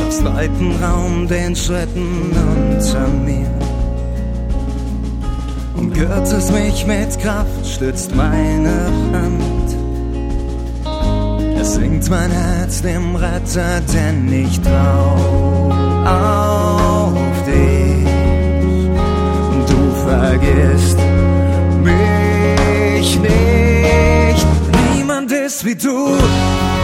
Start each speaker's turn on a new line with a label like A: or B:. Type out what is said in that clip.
A: gibst weiten Raum den Schritten unter mir. Umgürtest mich mit Kraft, stützt meine Hand. Es singt mein Herz dem Retter, denn ich trau auf dich. Du vergisst mich nicht. Niemand ist wie du.